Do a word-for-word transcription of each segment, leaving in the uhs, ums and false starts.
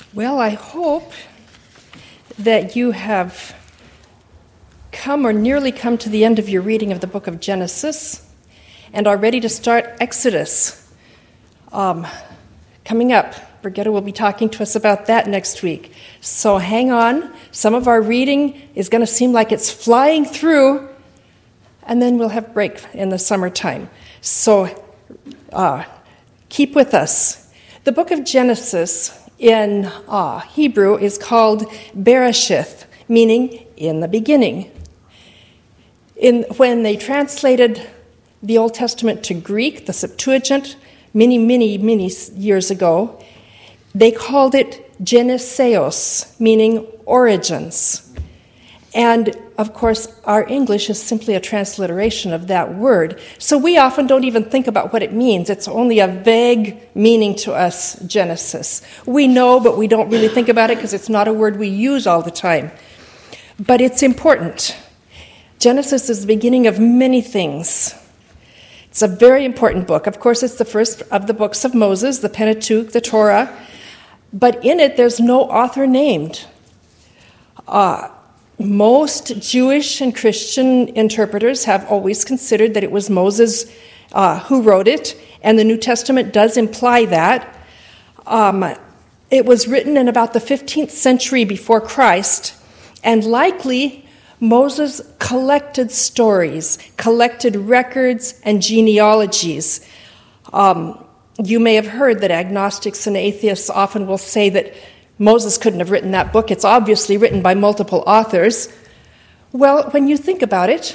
Well, I hope that you have come or nearly come to the end of your reading of the book of Genesis and are ready to start Exodus. Um, coming up, Brigitte will be talking to us about that next week. So hang on. Some of our reading is going to seem like it's flying through, and then we'll have break in the summertime. So uh, keep with us. The book of Genesis in uh, Hebrew is called Bereshith, meaning in the beginning. In, when they translated the Old Testament to Greek, the Septuagint, many, many, many years ago, they called it Geneseos, meaning origins. And, of course, our English is simply a transliteration of that word. So we often don't even think about what it means. It's only a vague meaning to us, Genesis. We know, but we don't really think about it because it's not a word we use all the time. But it's important. Genesis is the beginning of many things. It's a very important book. Of course, it's the first of the books of Moses, the Pentateuch, the Torah. But in it, there's no author named. Uh, most Jewish and Christian interpreters have always considered that it was Moses uh, who wrote it, and the New Testament does imply that. Um, it was written in about the fifteenth century before Christ, and likely Moses collected stories, collected records and genealogies. Um, you may have heard that agnostics and atheists often will say that Moses couldn't have written that book. It's obviously written by multiple authors. Well, when you think about it,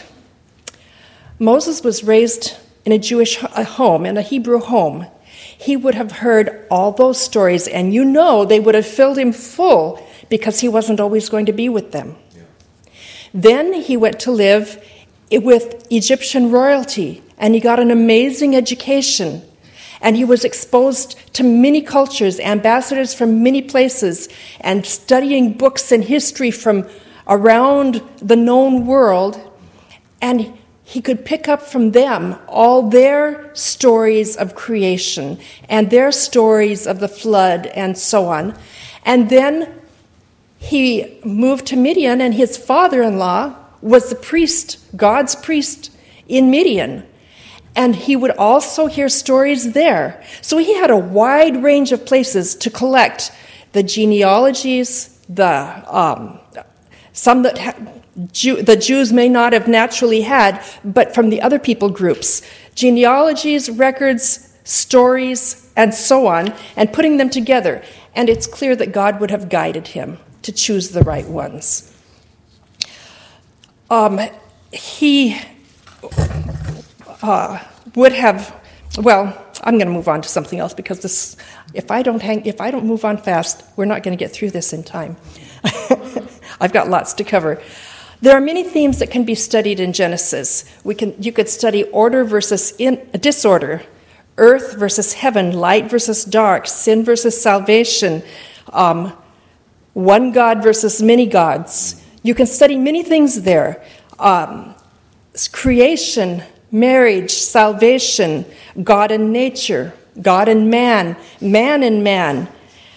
Moses was raised in a Jewish home, in a Hebrew home. He would have heard all those stories, and you know they would have filled him full because he wasn't always going to be with them. Then he went to live with Egyptian royalty, and he got an amazing education. And he was exposed to many cultures, ambassadors from many places, and studying books and history from around the known world. And he could pick up from them all their stories of creation and their stories of the flood and so on. And then he moved to Midian, and his father-in-law was the priest, God's priest in Midian. And he would also hear stories there. So he had a wide range of places to collect the genealogies, the um, some that ha- Jew, the Jews may not have naturally had, but from the other people groups. Genealogies, records, stories, and so on, and putting them together. And it's clear that God would have guided him to choose the right ones. Um, he uh, would have, well, I'm going to move on to something else because this, if I don't hang, if I don't move on fast, we're not going to get through this in time. I've got lots to cover. There are many themes that can be studied in Genesis. We can, you could study order versus in, disorder, earth versus heaven, light versus dark, sin versus salvation, um, one God versus many gods. You can study many things there. Um, creation, marriage, salvation, God and nature, God and man, man and man.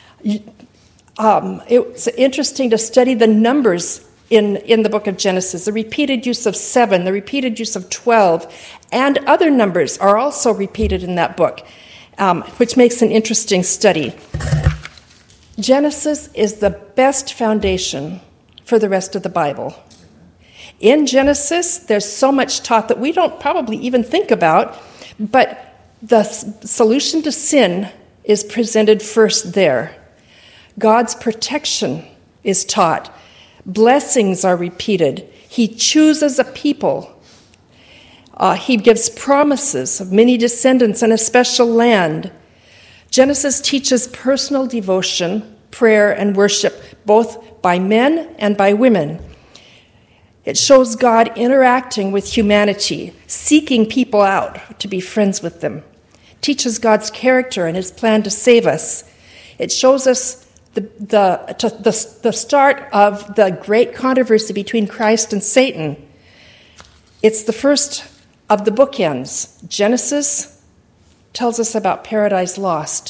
Um, it's interesting to study the numbers in, in the book of Genesis. The repeated use of seven, the repeated use of twelve, and other numbers are also repeated in that book, um, which makes an interesting study. Genesis is the best foundation for the rest of the Bible. In Genesis, there's so much taught that we don't probably even think about, but the solution to sin is presented first there. God's protection is taught. Blessings are repeated. He chooses a people. Uh, he gives promises of many descendants and a special land. Genesis teaches personal devotion, prayer, and worship, both by men and by women. It shows God interacting with humanity, seeking people out to be friends with them. It teaches God's character and his plan to save us. It shows us the, the, to, the, the start of the great controversy between Christ and Satan. It's the first of the bookends. Genesis tells us about paradise lost.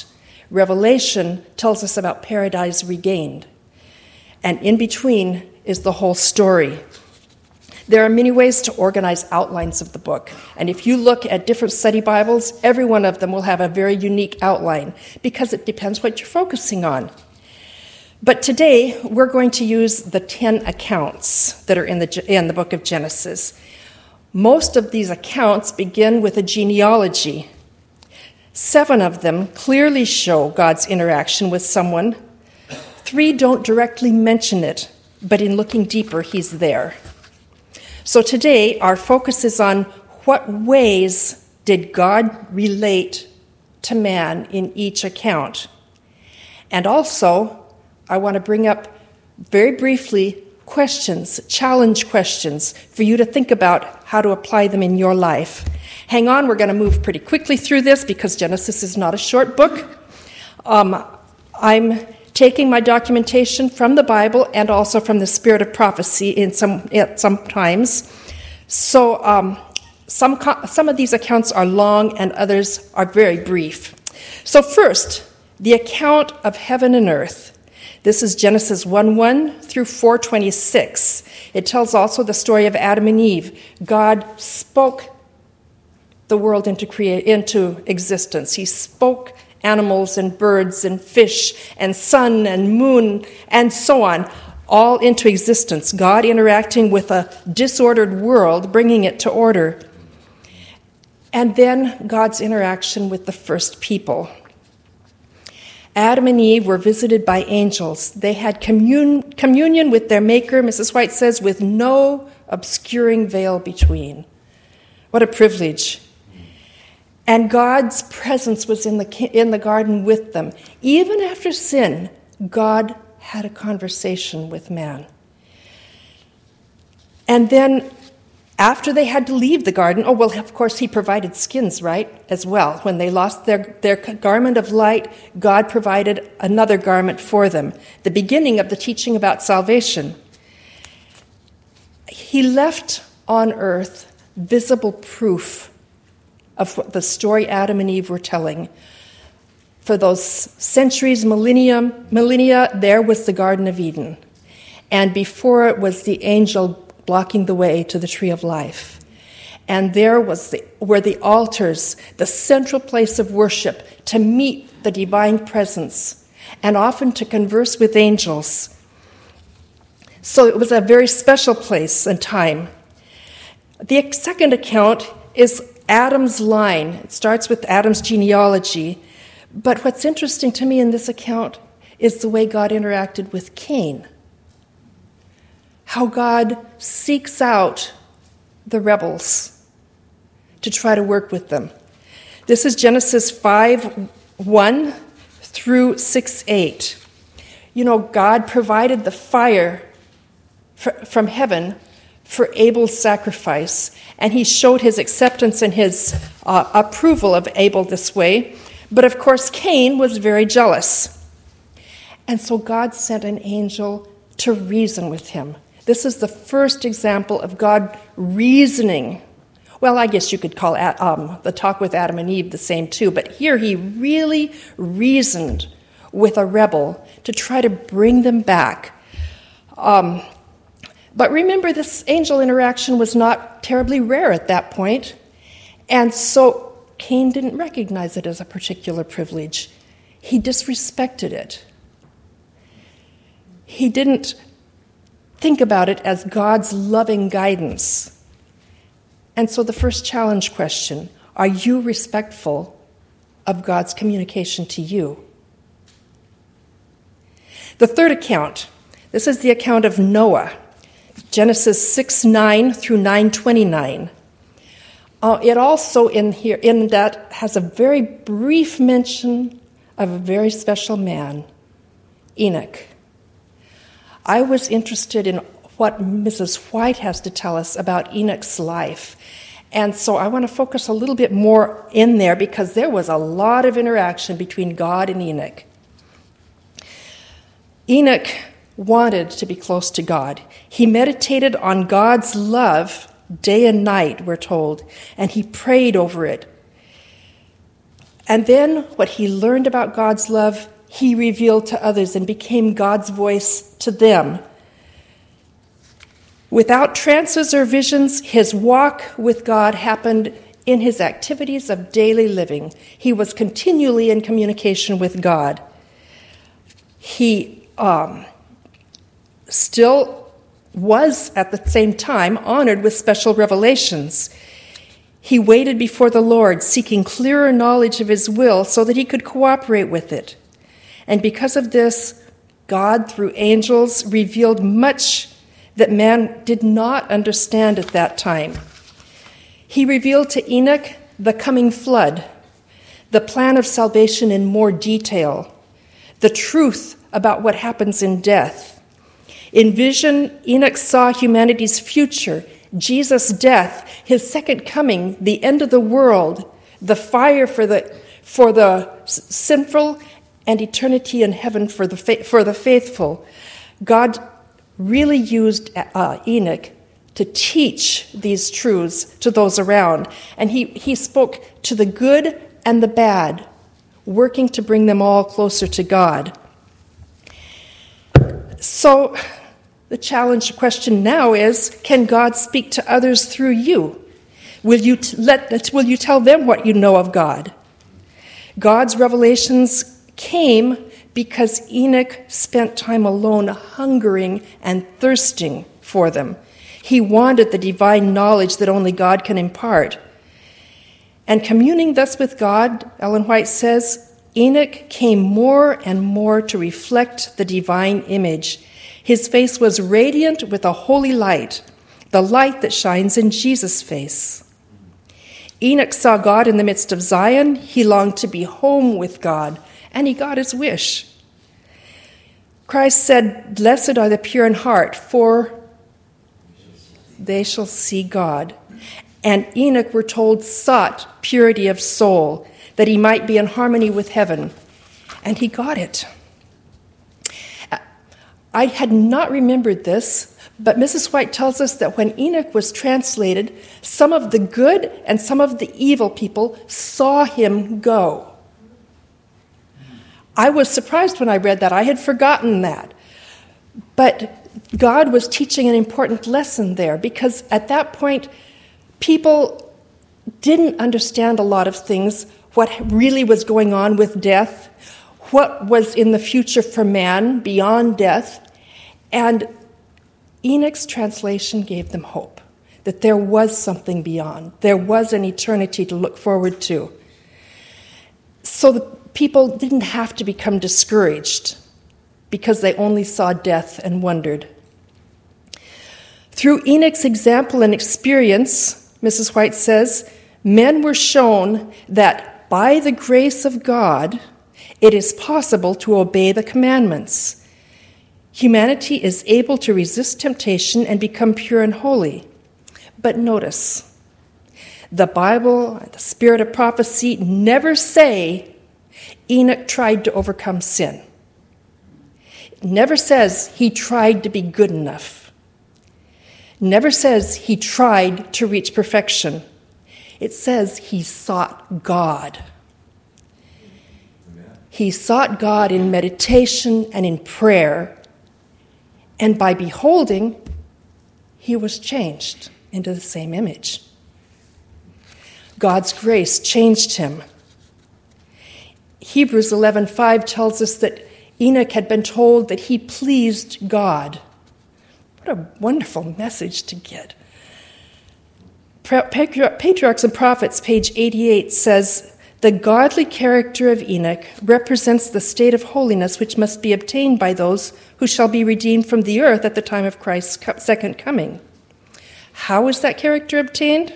Revelation tells us about paradise regained. And in between is the whole story. There are many ways to organize outlines of the book. And if you look at different study Bibles, every one of them will have a very unique outline because it depends what you're focusing on. But today, we're going to use the ten accounts that are in the, in the book of Genesis. Most of these accounts begin with a genealogy. Seven of them clearly show God's interaction with someone. Three don't directly mention it, but in looking deeper, he's there. So today, our focus is on what ways did God relate to man in each account. And also, I want to bring up very briefly questions, challenge questions, for you to think about how to apply them in your life. Hang on, we're going to move pretty quickly through this because Genesis is not a short book. Um, I'm taking my documentation from the Bible and also from the Spirit of Prophecy in some at some times. So um, some some of these accounts are long and others are very brief. So first, the account of heaven and earth. This is Genesis one one through four twenty-six. It tells also the story of Adam and Eve. God spoke the world into create into existence. He spoke animals and birds and fish and sun and moon and so on, all into existence. God interacting with a disordered world, bringing it to order. And then God's interaction with the first people. Adam and Eve were visited by angels. They had commun- communion with their Maker, Missus White says, with no obscuring veil between. What a privilege. And God's presence was in the in the garden with them. Even after sin, God had a conversation with man. And then after they had to leave the garden, oh, well, of course, he provided skins, right, as well. When they lost their, their garment of light, God provided another garment for them, the beginning of the teaching about salvation. He left on earth visible proof of what the story Adam and Eve were telling. For those centuries, millennium, millennia, there was the Garden of Eden. And before it was the angel blocking the way to the tree of life. And there was the, were the altars, the central place of worship, to meet the divine presence, and often to converse with angels. So it was a very special place and time. The second account is Adam's line. It starts with Adam's genealogy. But what's interesting to me in this account is the way God interacted with Cain. How God seeks out the rebels to try to work with them. This is Genesis five one through six eight. You know, God provided the fire for, from heaven for Abel's sacrifice, and he showed his acceptance and his uh, approval of Abel this way. But of course, Cain was very jealous. And so God sent an angel to reason with him. This is the first example of God reasoning. Well, I guess you could call um, the talk with Adam and Eve the same too, but here he really reasoned with a rebel to try to bring them back. Um, but remember, this angel interaction was not terribly rare at that point, and so Cain didn't recognize it as a particular privilege. He disrespected it. He didn't think about it as God's loving guidance. And so the first challenge question, are you respectful of God's communication to you? The third account, this is the account of Noah, Genesis six nine through nine twenty-nine. Uh, it also in here, in that, has a very brief mention of a very special man, Enoch. I was interested in what Missus White has to tell us about Enoch's life. And so I want to focus a little bit more in there because there was a lot of interaction between God and Enoch. Enoch wanted to be close to God. He meditated on God's love day and night, we're told, and he prayed over it. And then what he learned about God's love, he revealed to others and became God's voice to them. Without trances or visions, his walk with God happened in his activities of daily living. He was continually in communication with God. He um, still was, at the same time, honored with special revelations. He waited before the Lord, seeking clearer knowledge of his will so that he could cooperate with it. And because of this, God, through angels, revealed much that man did not understand at that time. He revealed to Enoch the coming flood, the plan of salvation in more detail, the truth about what happens in death. In vision, Enoch saw humanity's future, Jesus' death, his second coming, the end of the world, the fire for the for the sinful, and eternity in heaven for the fa- for the faithful. God really used uh, Enoch to teach these truths to those around. And he, he spoke to the good and the bad, working to bring them all closer to God. So the challenge question now is, can God speak to others through you? Will you, t- let, will you tell them what you know of God? God's revelations came because Enoch spent time alone hungering and thirsting for them. He wanted the divine knowledge that only God can impart. And communing thus with God, Ellen White says, Enoch came more and more to reflect the divine image. His face was radiant with a holy light, the light that shines in Jesus' face. Enoch saw God in the midst of Zion. He longed to be home with God, and he got his wish. Christ said, "Blessed are the pure in heart, for they shall see God." And Enoch, we're told, sought purity of soul, that he might be in harmony with heaven. And he got it. I had not remembered this, but Missus White tells us that when Enoch was translated, some of the good and some of the evil people saw him go. I was surprised when I read that. I had forgotten that. But God was teaching an important lesson there, because at that point, people didn't understand a lot of things, what really was going on with death, what was in the future for man beyond death. And Enoch's translation gave them hope, that there was something beyond. There was an eternity to look forward to. So the people didn't have to become discouraged because they only saw death and wondered. Through Enoch's example and experience, Missus White says, men were shown that by the grace of God, it is possible to obey the commandments. Humanity is able to resist temptation and become pure and holy. But notice, the Bible and the spirit of prophecy never say Enoch tried to overcome sin. It never says he tried to be good enough. It never says he tried to reach perfection. It says he sought God. He sought God in meditation and in prayer. And by beholding, he was changed into the same image. God's grace changed him. Hebrews eleven five tells us that Enoch had been told that he pleased God. What a wonderful message to get. Patriarchs and Prophets, page eighty-eight, says, the godly character of Enoch represents the state of holiness which must be obtained by those who shall be redeemed from the earth at the time of Christ's second coming. How is that character obtained?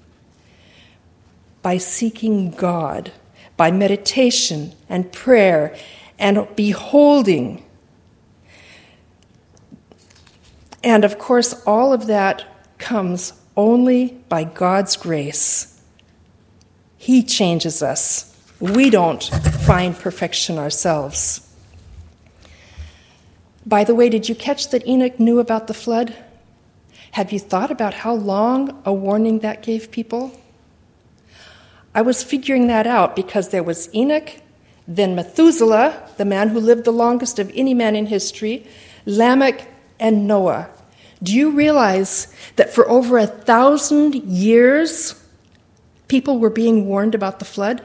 By seeking God, by meditation and prayer and beholding. And of course, all of that comes only by God's grace. He changes us. We don't find perfection ourselves. By the way, did you catch that Enoch knew about the flood? Have you thought about how long a warning that gave people? I was figuring that out because there was Enoch, then Methuselah, the man who lived the longest of any man in history, Lamech, and Noah. Do you realize that for over a thousand years, people were being warned about the flood?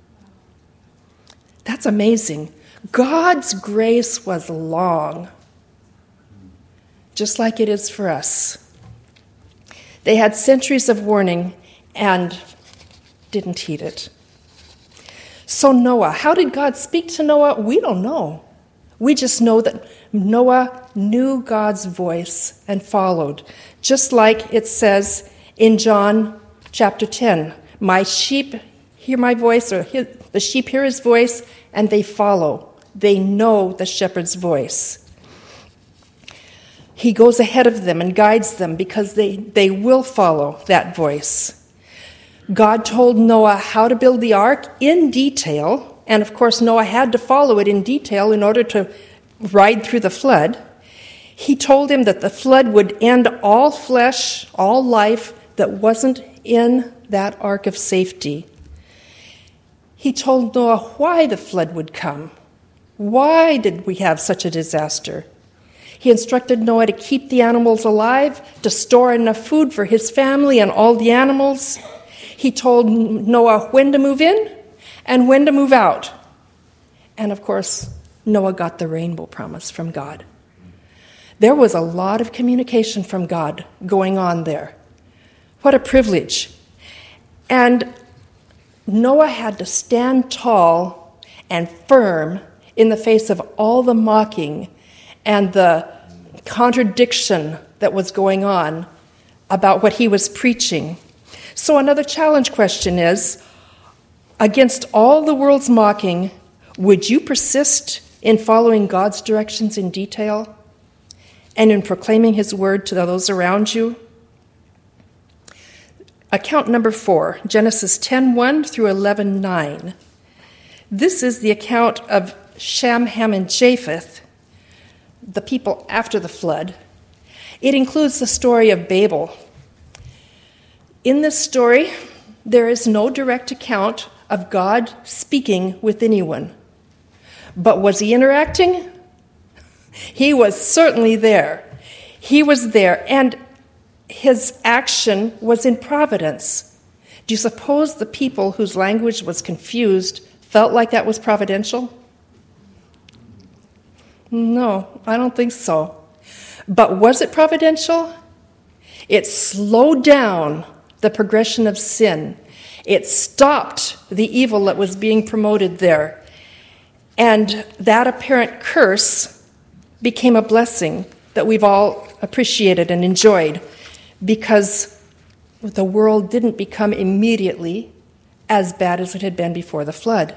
That's amazing. God's grace was long, just like it is for us. They had centuries of warning and didn't heed it. So Noah, how did God speak to Noah? We don't know. We just know that Noah knew God's voice and followed, just like it says in John chapter ten, my sheep hear my voice, or hear, the sheep hear his voice, and they follow. They know the shepherd's voice. He goes ahead of them and guides them because they, they will follow that voice. God told Noah how to build the ark in detail, and of course Noah had to follow it in detail in order to ride through the flood. He told him that the flood would end all flesh, all life that wasn't in that ark of safety. He told Noah why the flood would come. Why did we have such a disaster? He instructed Noah to keep the animals alive, to store enough food for his family and all the animals. He told Noah when to move in and when to move out. And of course, Noah got the rainbow promise from God. There was a lot of communication from God going on there. What a privilege. And Noah had to stand tall and firm in the face of all the mocking and the contradiction that was going on about what he was preaching. So another challenge question is, against all the world's mocking, would you persist in following God's directions in detail and in proclaiming his word to those around you? Account number four, Genesis ten one through eleven nine. This is the account of Shem, Ham, and Japheth, the people after the flood. It includes the story of Babel. In this story, there is no direct account of God speaking with anyone. But was he interacting? He was certainly there. He was there, and his action was in providence. Do you suppose the people whose language was confused felt like that was providential? No, I don't think so. But was it providential? It slowed down the progression of sin. It stopped the evil that was being promoted there. And that apparent curse became a blessing that we've all appreciated and enjoyed, because the world didn't become immediately as bad as it had been before the flood.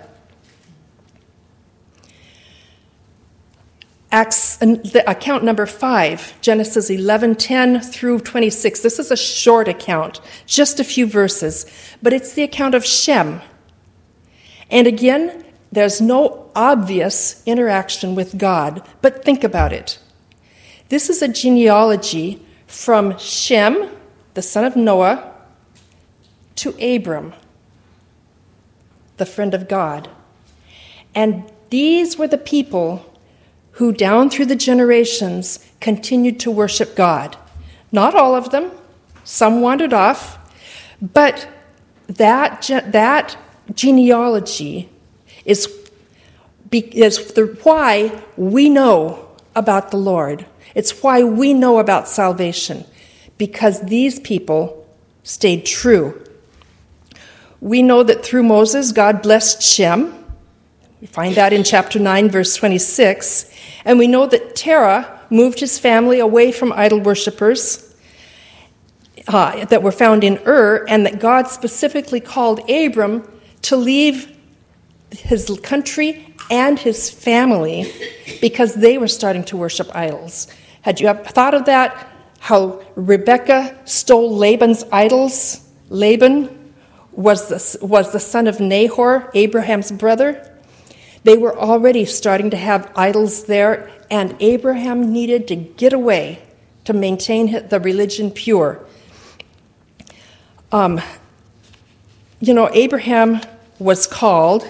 Acts, account number five, Genesis eleven ten through twenty-six. This is a short account, just a few verses, but it's the account of Shem. And again, there's no obvious interaction with God, but think about it. This is a genealogy from Shem, the son of Noah, to Abram, the friend of God. And these were the people who down through the generations continued to worship God. Not all of them. Some wandered off. But that, that genealogy is, is the, why we know about the Lord. It's why we know about salvation, because these people stayed true. We know that through Moses, God blessed Shem. We find that in chapter nine, verse twenty-six. And we know that Terah moved his family away from idol worshippers uh, that were found in Ur, and that God specifically called Abram to leave his country and his family because they were starting to worship idols. Had you ever thought of that? How Rebekah stole Laban's idols? Laban was the, was the son of Nahor, Abraham's brother. They were already starting to have idols there, and Abraham needed to get away to maintain the religion pure. Um, you know, Abraham was called,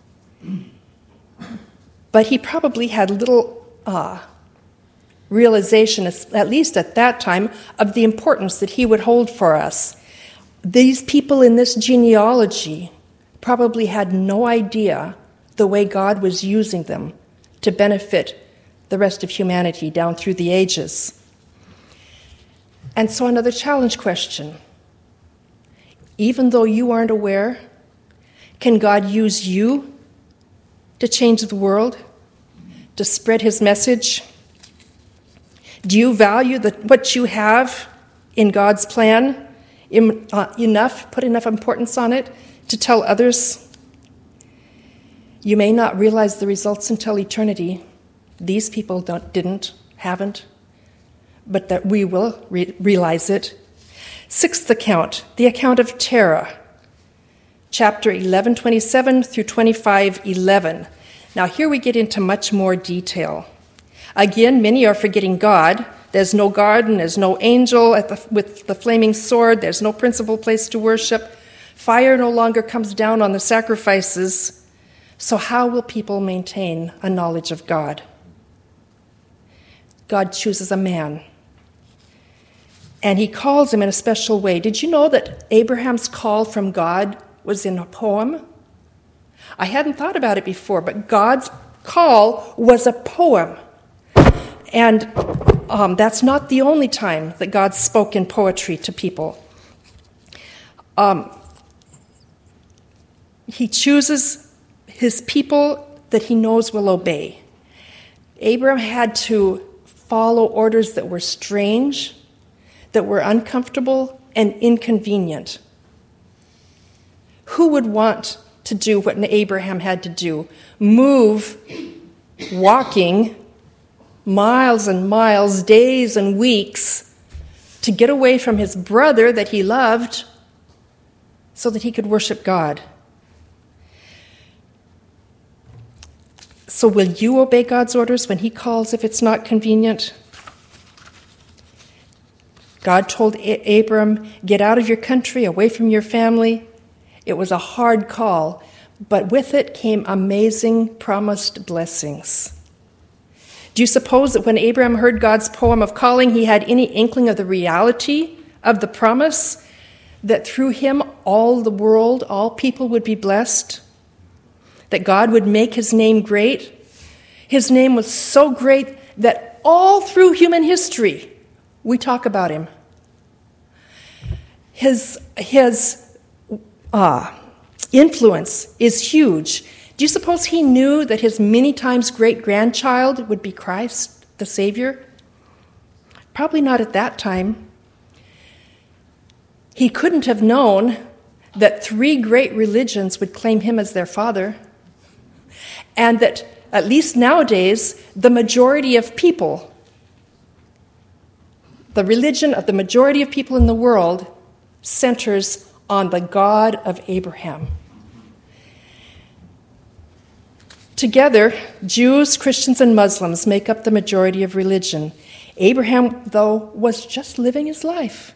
but he probably had little uh, realization, at least at that time, of the importance that he would hold for us. These people in this genealogy probably had no idea the way God was using them to benefit the rest of humanity down through the ages. And so another challenge question. Even though you aren't aware, can God use you to change the world, to spread his message? Do you value the, what you have in God's plan in, uh, enough, put enough importance on it to tell others? You may not realize the results until eternity. These people don't, didn't, haven't, but that we will re- realize it. Sixth account, the account of Terah, chapter eleven twenty-seven through twenty-five eleven. Now here we get into much more detail. Again, many are forgetting God. There's no garden, there's no angel at the, with the flaming sword, there's no principal place to worship. Fire no longer comes down on the sacrifices. So how will people maintain a knowledge of God? God chooses a man, and he calls him in a special way. Did you know that Abraham's call from God was in a poem? I hadn't thought about it before, but God's call was a poem. And um, that's not the only time that God spoke in poetry to people. Um, he chooses his people that he knows will obey. Abraham had to follow orders that were strange, that were uncomfortable and inconvenient. Who would want to do what Abraham had to do? Move, walking miles and miles, days and weeks, to get away from his brother that he loved so that he could worship God. So will you obey God's orders when he calls if it's not convenient? God told A- Abram, get out of your country, away from your family. It was a hard call, but with it came amazing promised blessings. Do you suppose that when Abraham heard God's poem of calling, he had any inkling of the reality of the promise that through him all the world, all people would be blessed? That God would make his name great? His name was so great that all through human history, we talk about him. His, his uh, influence is huge. Do you suppose he knew that his many times great-grandchild would be Christ, the Savior? Probably not at that time. He couldn't have known that three great religions would claim him as their father, and that, at least nowadays, the majority of people, the religion of the majority of people in the world, centers on the God of Abraham. Together, Jews, Christians, and Muslims make up the majority of religion. Abraham, though, was just living his life.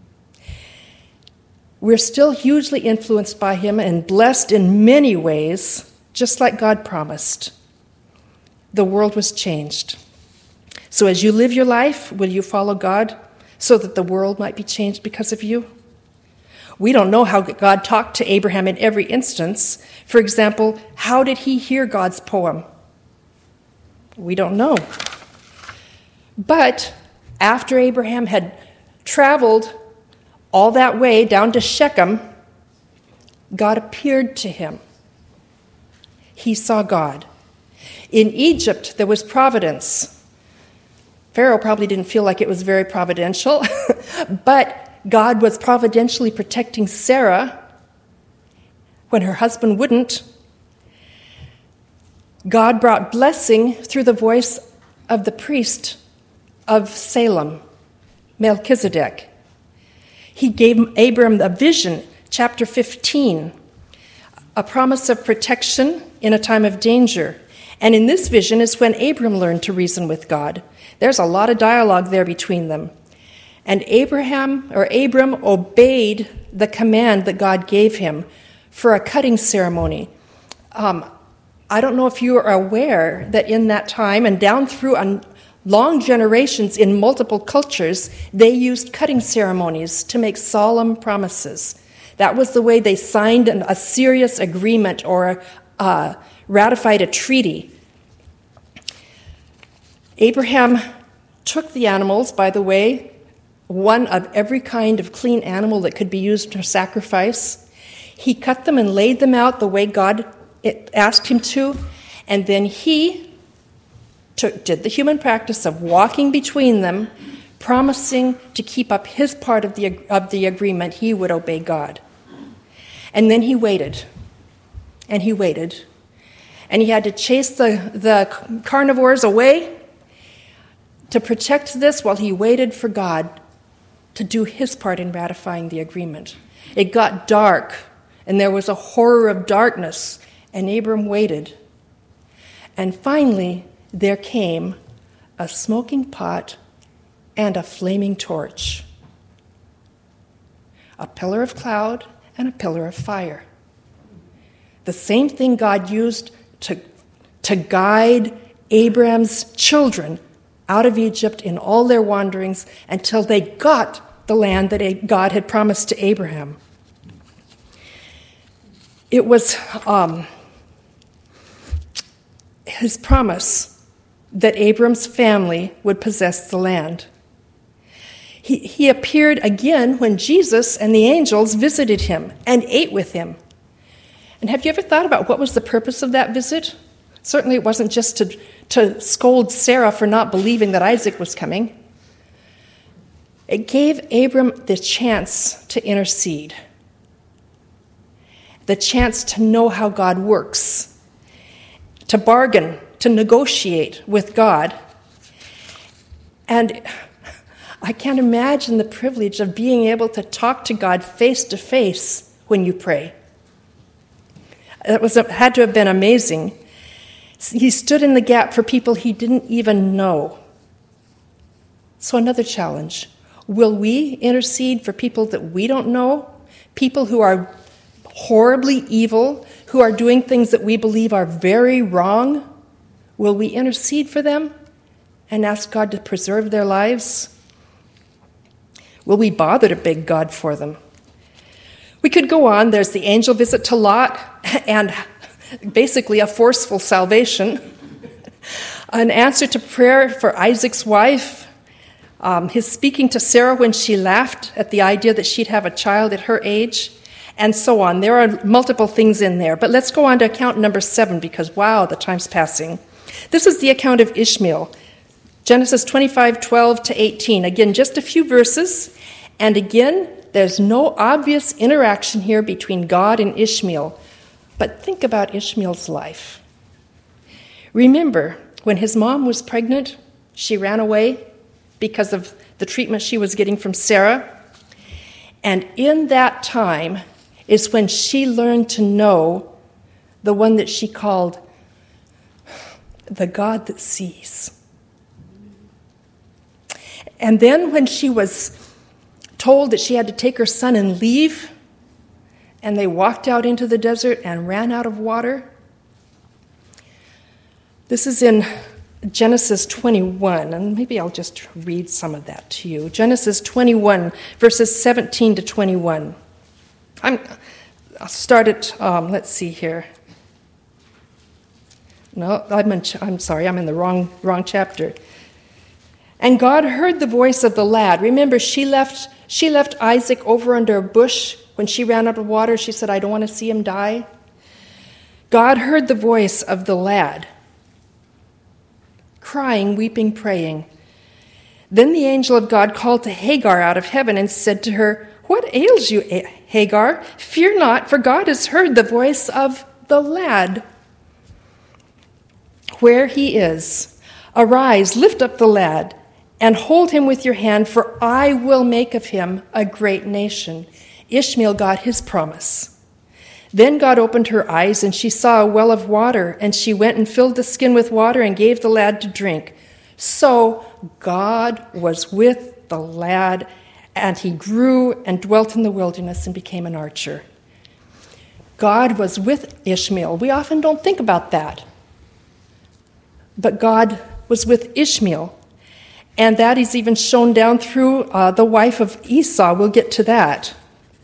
We're still hugely influenced by him and blessed in many ways, just like God promised. The world was changed. So as you live your life, will you follow God so that the world might be changed because of you? We don't know how God talked to Abraham in every instance. For example, how did he hear God's poem? We don't know. But after Abraham had traveled all that way down to Shechem, God appeared to him. He saw God. In Egypt, there was providence. Pharaoh probably didn't feel like it was very providential, but God was providentially protecting Sarah when her husband wouldn't. God brought blessing through the voice of the priest of Salem, Melchizedek. He gave Abram a vision, chapter fifteen, a promise of protection in a time of danger. And in this vision is when Abram learned to reason with God. There's a lot of dialogue there between them. And Abraham, or Abram, obeyed the command that God gave him for a cutting ceremony. Um, I don't know if you are aware that in that time and down through a long generations in multiple cultures, they used cutting ceremonies to make solemn promises. That was the way they signed an, a serious agreement or uh, ratified a treaty. Abraham took the animals, by the way, one of every kind of clean animal that could be used for sacrifice. He cut them and laid them out the way God asked him to, and then he took, did the human practice of walking between them, promising to keep up his part of the, of the agreement. He would obey God. And then he waited, and he waited, and he had to chase the, the carnivores away to protect this while he waited for God to do his part in ratifying the agreement. It got dark, and there was a horror of darkness, and Abram waited. And finally, there came a smoking pot and a flaming torch, a pillar of cloud and a pillar of fire. The same thing God used to, to guide Abram's children out of Egypt in all their wanderings until they got the land that God had promised to Abraham. It was um, his promise that Abram's family would possess the land. He, he appeared again when Jesus and the angels visited him and ate with him. And have you ever thought about what was the purpose of that visit? Certainly it wasn't just to, to scold Sarah for not believing that Isaac was coming. It gave Abram the chance to intercede, the chance to know how God works, to bargain, to negotiate with God. And I can't imagine the privilege of being able to talk to God face to face when you pray. It was had to have been amazing. He stood in the gap for people he didn't even know. So another challenge. Will we intercede for people that we don't know? People who are horribly evil, who are doing things that we believe are very wrong? Will we intercede for them and ask God to preserve their lives? Will we bother to beg God for them? We could go on. There's the angel visit to Lot and basically a forceful salvation. An answer to prayer for Isaac's wife. Um, his speaking to Sarah when she laughed at the idea that she'd have a child at her age, and so on. There are multiple things in there. But let's go on to account number seven because, wow, the time's passing. This is the account of Ishmael. Genesis twenty-five, twelve to eighteen. Again, just a few verses. And again, there's no obvious interaction here between God and Ishmael. But think about Ishmael's life. Remember, when his mom was pregnant, she ran away because of the treatment she was getting from Sarah. And in that time is when she learned to know the one that she called the God that sees. And then when she was told that she had to take her son and leave, and they walked out into the desert and ran out of water. This is in Genesis twenty-one, and maybe I'll just read some of that to you. Genesis twenty-one, verses seventeen to twenty-one. I'm, I'll start at, um, let's see here. No, I'm, in, I'm sorry, I'm in the wrong, wrong chapter. And God heard the voice of the lad. Remember, she left, she left Isaac over under a bush. When she ran out of water, she said, I don't want to see him die. God heard the voice of the lad, crying, weeping, praying. Then the angel of God called to Hagar out of heaven and said to her, What ails you, Hagar? Fear not, for God has heard the voice of the lad where he is. Arise, lift up the lad, and hold him with your hand, for I will make of him a great nation. Ishmael got his promise. Then God opened her eyes, and she saw a well of water, and she went and filled the skin with water and gave the lad to drink. So God was with the lad, and he grew and dwelt in the wilderness and became an archer. God was with Ishmael. We often don't think about that. But God was with Ishmael. And that is even shown down through uh, the wife of Esau. We'll get to that.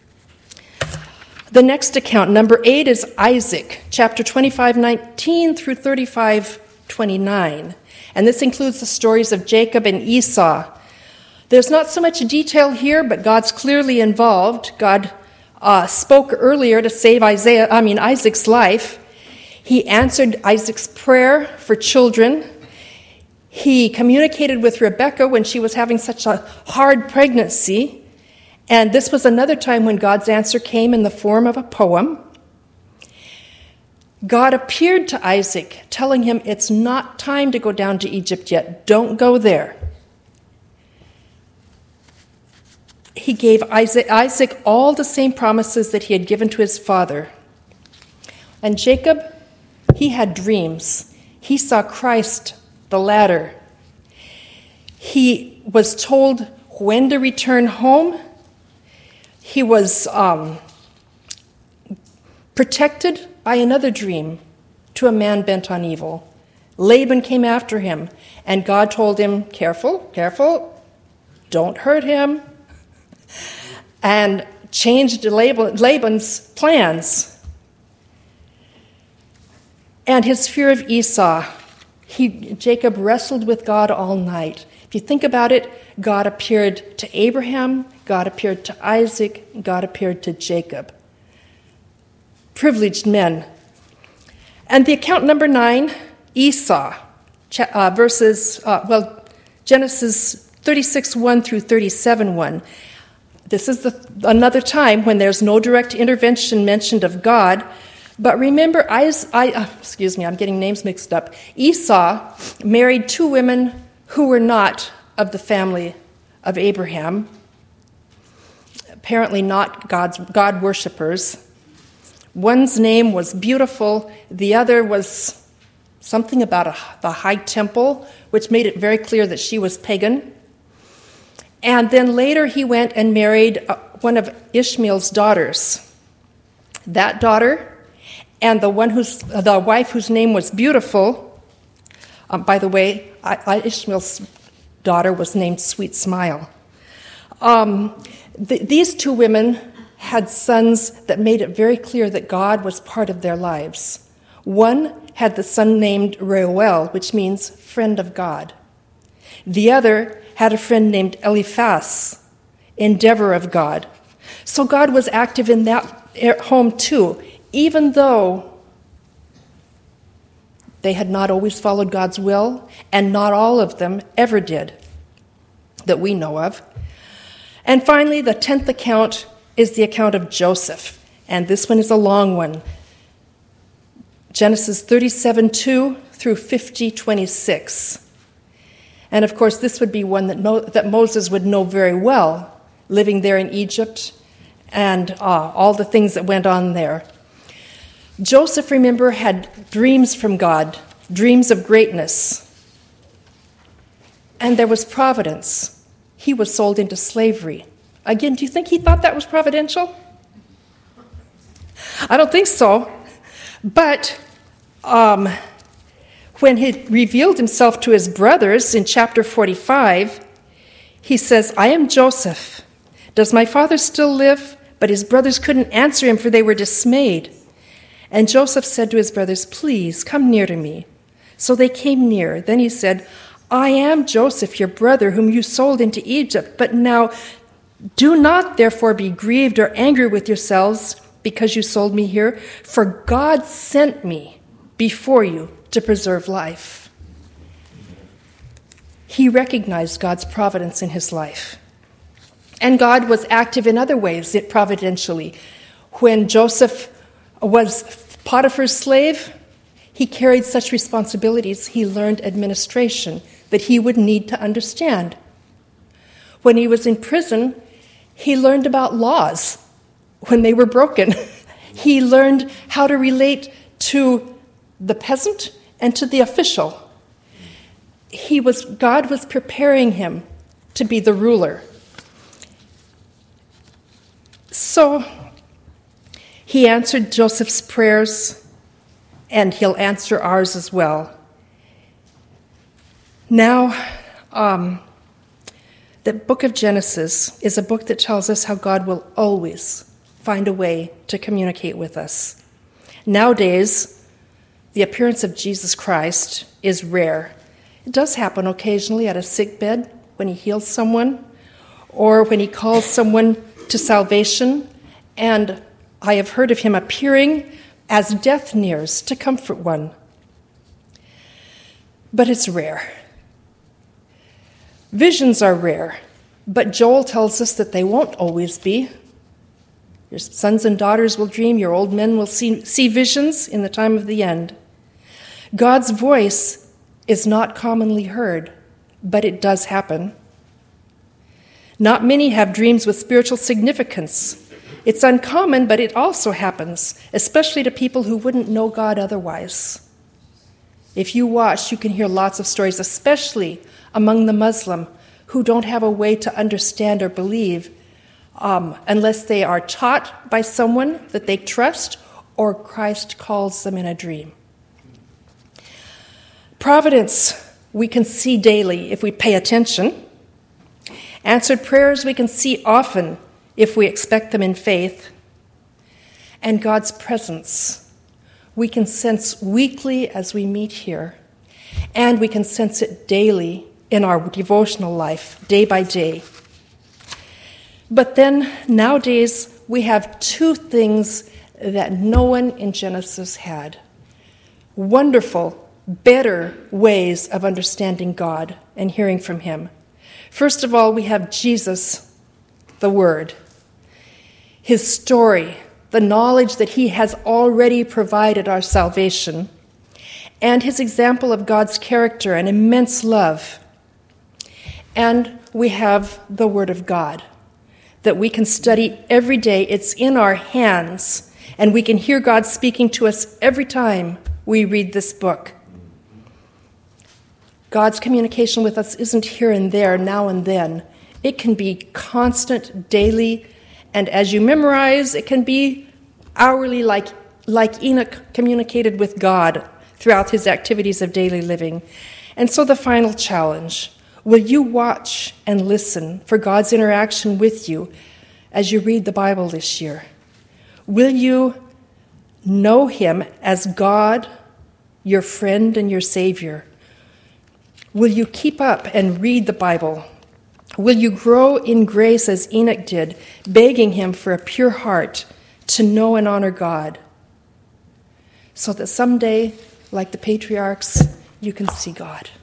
The next account, number eight, is Isaac, chapter twenty-five nineteen through thirty-five twenty-nine. And this includes the stories of Jacob and Esau. There's not so much detail here, but God's clearly involved. God uh, spoke earlier to save Isaiah, I mean Isaac's life. He answered Isaac's prayer for children. He communicated with Rebekah when she was having such a hard pregnancy. And this was another time when God's answer came in the form of a poem. God appeared to Isaac, telling him, it's not time to go down to Egypt yet. Don't go there. He gave Isaac, Isaac all the same promises that he had given to his father. And Jacob, he had dreams. He saw Christ, the ladder. He was told when to return home. He was um, protected by another dream to a man bent on evil. Laban came after him, and God told him, careful, careful, don't hurt him, and changed Laban's plans. And his fear of Esau, he, Jacob wrestled with God all night. If you think about it, God appeared to Abraham, God appeared to Isaac, God appeared to Jacob. Privileged men. And the account number nine, Esau, uh, verses, uh, well, Genesis thirty-six one through thirty-seven one. This is the, another time when there's no direct intervention mentioned of God. But remember, I, I, uh, excuse me, I'm getting names mixed up. Esau married two women who were not of the family of Abraham, apparently not God's God worshippers. One's name was Beautiful, the other was something about a, the high temple, which made it very clear that she was pagan. And then later he went and married one of Ishmael's daughters. That daughter and the one whose the wife whose name was Beautiful, um, by the way, I, I, Ishmael's daughter was named Sweet Smile. Um, th- these two women had sons that made it very clear that God was part of their lives. One had the son named Reuel, which means friend of God. The other had a friend named Eliphaz, endeavor of God. So God was active in that home too, even though they had not always followed God's will, and not all of them ever did, that we know of. And finally, the tenth account is the account of Joseph, and this one is a long one. Genesis thirty-seven two through fifty twenty-six. And of course, this would be one that, Mo- that Moses would know very well, living there in Egypt, and uh, all the things that went on there. Joseph, remember, had dreams from God, dreams of greatness. And there was providence. He was sold into slavery. Again, do you think he thought that was providential? I don't think so. But um, when he revealed himself to his brothers in chapter forty-five, he says, I am Joseph. Does my father still live? But his brothers couldn't answer him, for they were dismayed. And Joseph said to his brothers, please come near to me. So they came near. Then he said, I am Joseph, your brother, whom you sold into Egypt. But now do not therefore be grieved or angry with yourselves because you sold me here, for God sent me before you to preserve life. He recognized God's providence in his life. And God was active in other ways, providentially. When Joseph was Potiphar's slave, he carried such responsibilities, he learned administration that he would need to understand. When he was in prison, he learned about laws when they were broken. He learned how to relate to the peasant and to the official. He was, God was preparing him to be the ruler. So he answered Joseph's prayers, and he'll answer ours as well. Now, um, the book of Genesis is a book that tells us how God will always find a way to communicate with us. Nowadays, the appearance of Jesus Christ is rare. It does happen occasionally at a sickbed when he heals someone or when he calls someone to salvation, and I have heard of him appearing as death nears to comfort one. But it's rare. Visions are rare, but Joel tells us that they won't always be. Your sons and daughters will dream, your old men will see, see visions in the time of the end. God's voice is not commonly heard, but it does happen. Not many have dreams with spiritual significance. It's uncommon, but it also happens, especially to people who wouldn't know God otherwise. If you watch, you can hear lots of stories, especially among the Muslim, who don't have a way to understand or believe um, unless they are taught by someone that they trust or Christ calls them in a dream. Providence we can see daily if we pay attention. Answered prayers we can see often if we expect them in faith. And God's presence we can sense weekly as we meet here, and we can sense it daily in our devotional life, day by day. But then, nowadays, we have two things that no one in Genesis had. Wonderful, better ways of understanding God and hearing from him. First of all, we have Jesus, the Word. His story, the knowledge that he has already provided our salvation, and his example of God's character and immense love. And we have the Word of God that we can study every day. It's in our hands, and we can hear God speaking to us every time we read this book. God's communication with us isn't here and there, now and then. It can be constant, daily, and as you memorize, it can be hourly, like, like Enoch communicated with God throughout his activities of daily living. And so the final challenge: will you watch and listen for God's interaction with you as you read the Bible this year? Will you know him as God, your friend and your Savior? Will you keep up and read the Bible? Will you grow in grace as Enoch did, begging him for a pure heart to know and honor God, so that someday, like the patriarchs, you can see God?